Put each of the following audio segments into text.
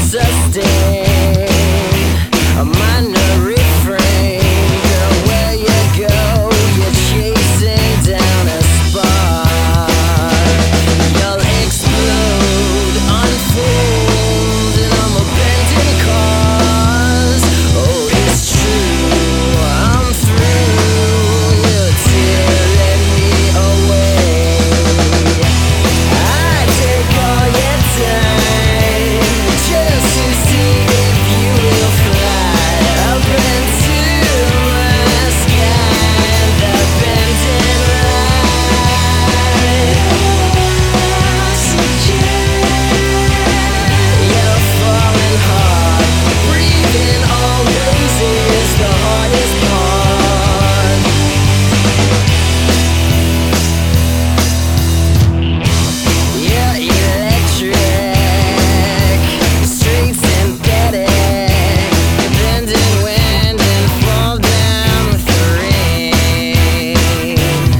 sustain a minor refrain. Girl, where you go, you're chasing down a spark. You'll explode, unfold in a bending cause. Oh, it's true, I'm through. You're tearing me away. I take all your time just to see if you will fly up into my sky. The bending light. You're falling hard. Breathing always is the hardest part. You're electric, straight synthetic, bending wind and fall down with the rain.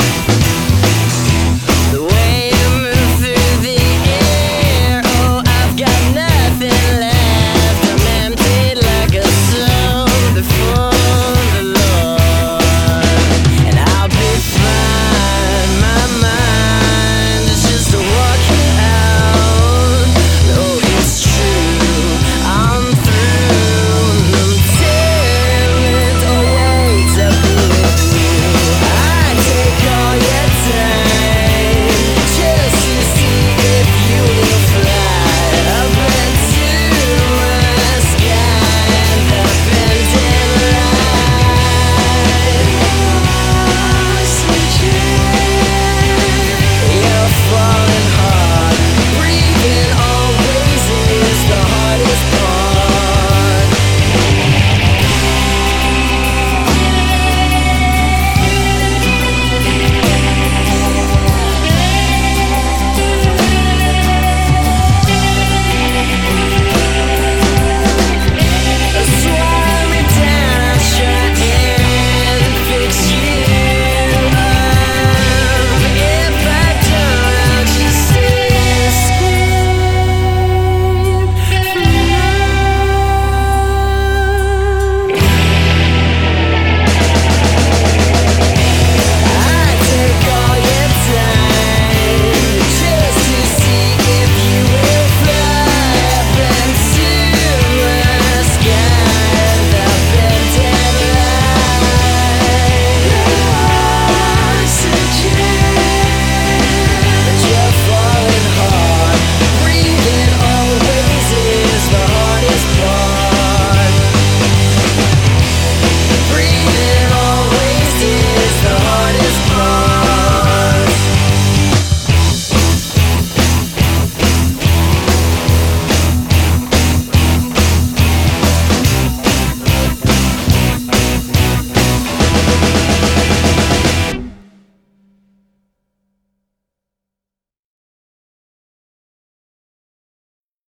The way you move through the air, oh, I've got nothing left